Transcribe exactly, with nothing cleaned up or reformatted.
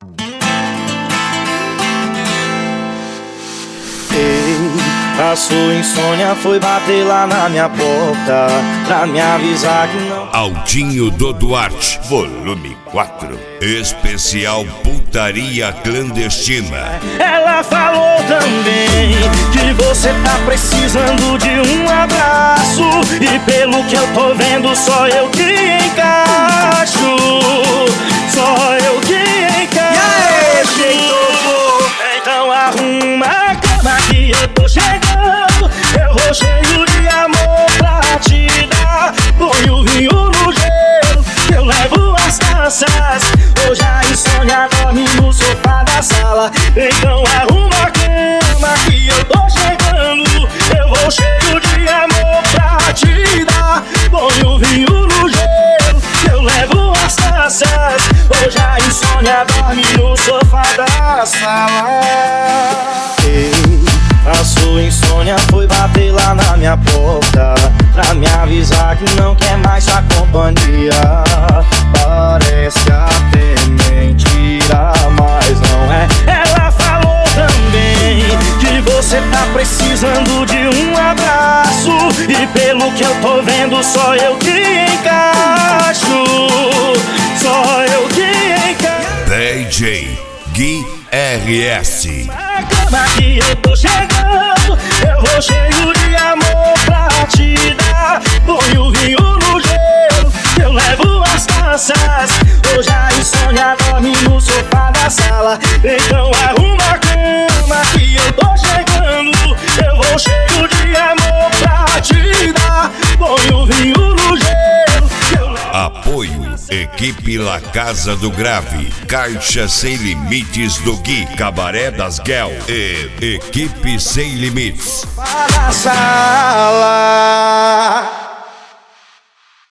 A sua insônia foi bater lá na minha porta pra me avisar que não. Aldinho do Duarte, volume quatro. Especial putaria clandestina. Ela falou também que você tá precisando de um abraço, e pelo que eu tô vendo só eu que encaixo. Só eu que encaixo. Então arruma a cama que eu tô chegando. Eu vou cheio de amor pra te dar. Põe o vinho no gelo, eu levo as taças. Hoje a insônia dorme no sofá da sala. Então arruma a cama que eu tô chegando. Eu vou cheio de amor pra te dar. Põe o vinho no gelo, eu levo as taças. Hoje a insônia dorme no sofá da sala. A sua insônia foi bater lá na minha porta pra me avisar que não quer mais sua companhia. Parece até mentira, mas não é. Ela falou também que você tá precisando de um abraço, e pelo que eu tô vendo só eu que encaixo. Só eu que encaixo. D J Gui R S. A cama que eu tô chegando, eu vou cheio de amor pra te dar. Põe o vinho no gelo, eu levo as taças. Hoje a insônia dorme no sofá da sala. Então arruma a cama que eu tô chegando. Eu vou cheio de amor pra te dar. Põe o vinho no gelo, eu levo. Apoio Equipe La Casa do Grave, Caixa Sem Limites do Gui, Cabaré das Guel e Equipe Sem Limites. Para a sala.